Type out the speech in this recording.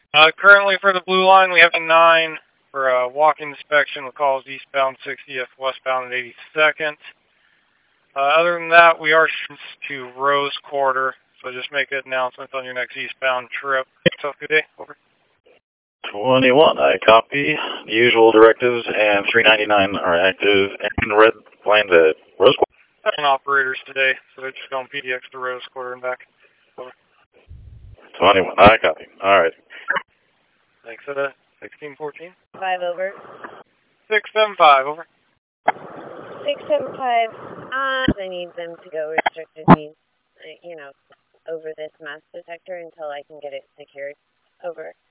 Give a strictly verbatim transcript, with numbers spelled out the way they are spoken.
Uh, currently for the blue line, we have a nine for a walk inspection with calls eastbound sixtieth, westbound at eighty-second. Uh, other than that, we are to Rose Quarter, so just make an announcement on your next eastbound trip. So, good day. Over. twenty-one, I copy. The usual directives, and three ninety-nine are active, and red planes at Rose Quarter. And operators today, so they're just going P D X to Rose Quarter and back. Over. twenty-one, I copy. All right. Thanks for that. sixteen fourteen. Five over. six seven five, over. six seven five. Uh, I need them to go restricted means, you know, over this mass detector until I can get it secured. Over.